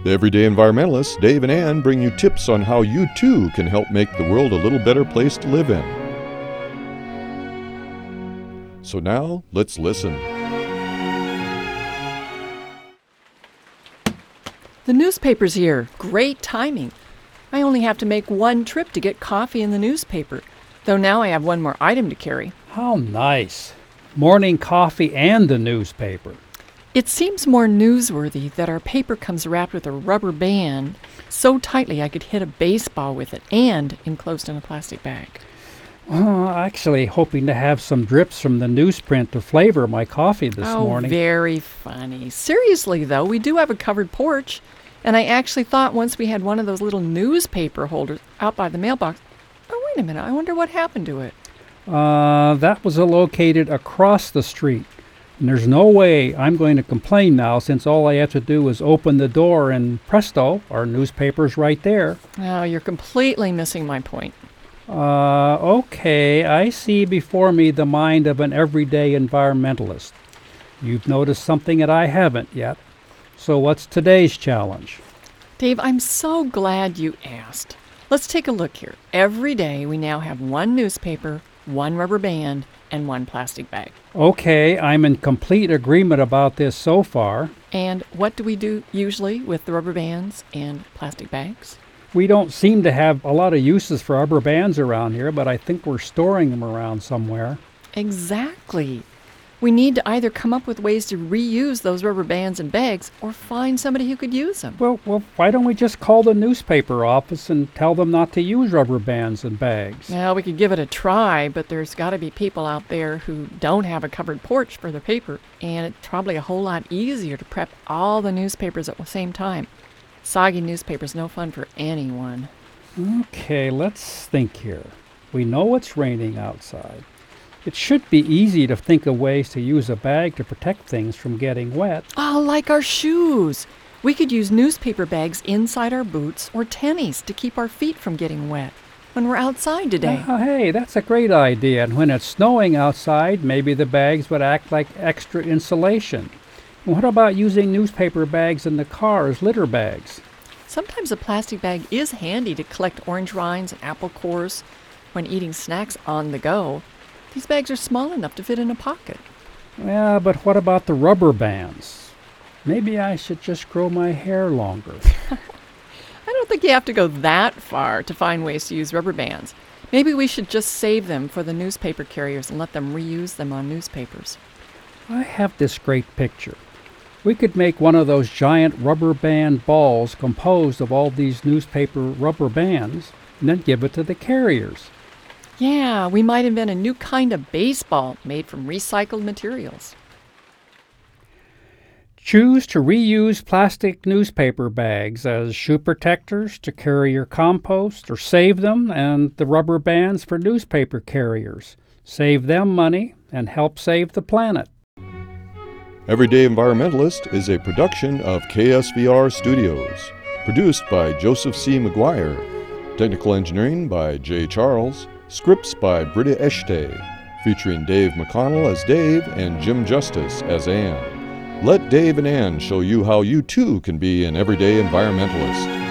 The Everyday Environmentalists, Dave and Ann, bring you tips on how you too can help make the world a little better place to live in. So now, let's listen. The newspaper's here. Great timing. I only have to make one trip to get coffee in the newspaper, though now I have one more item to carry. How nice. Morning coffee and the newspaper. It seems more newsworthy that our paper comes wrapped with a rubber band so tightly I could hit a baseball with it and enclosed in a plastic bag. Actually hoping to have some drips from the newsprint to flavor my coffee this morning. Oh, very funny. Seriously, though, we do have a covered porch, and I actually thought once we had one of those little newspaper holders out by the mailbox. Oh, wait a minute. I wonder what happened to it. That was located across the street. And there's no way I'm going to complain now, since all I have to do is open the door and presto, our newspaper's right there. Oh, you're completely missing my point. Okay, I see before me the mind of an everyday environmentalist. You've noticed something that I haven't yet. So what's today's challenge? Dave, I'm so glad you asked. Let's take a look here. Every day we now have one newspaper, one rubber band, and one plastic bag. Okay, I'm in complete agreement about this so far. And what do we do usually with the rubber bands and plastic bags? We don't seem to have a lot of uses for rubber bands around here, but I think we're storing them around somewhere. Exactly. We need to either come up with ways to reuse those rubber bands and bags or find somebody who could use them. Well, why don't we just call the newspaper office and tell them not to use rubber bands and bags? Well, we could give it a try, but there's got to be people out there who don't have a covered porch for their paper, and it's probably a whole lot easier to prep all the newspapers at the same time. Soggy newspaper's no fun for anyone. Okay, let's think here. We know it's raining outside. It should be easy to think of ways to use a bag to protect things from getting wet. Oh, like our shoes. We could use newspaper bags inside our boots or tennies to keep our feet from getting wet when we're outside today. Hey, that's a great idea. And when it's snowing outside, maybe the bags would act like extra insulation. And what about using newspaper bags in the car as litter bags? Sometimes a plastic bag is handy to collect orange rinds and apple cores when eating snacks on the go. These bags are small enough to fit in a pocket. Yeah, but what about the rubber bands? Maybe I should just grow my hair longer. I don't think you have to go that far to find ways to use rubber bands. Maybe we should just save them for the newspaper carriers and let them reuse them on newspapers. I have this great picture. We could make one of those giant rubber band balls composed of all these newspaper rubber bands and then give it to the carriers. Yeah, we might invent a new kind of baseball made from recycled materials. Choose to reuse plastic newspaper bags as shoe protectors to carry your compost, or save them, and the rubber bands for newspaper carriers. Save them money and help save the planet. Everyday Environmentalist is a production of KSVR Studios. Produced by Joseph C. McGuire. Technical engineering by Jay Charles. Scripts by Britta Eshte, featuring Dave McConnell as Dave and Jim Justice as Ann. Let Dave and Ann show you how you too can be an everyday environmentalist.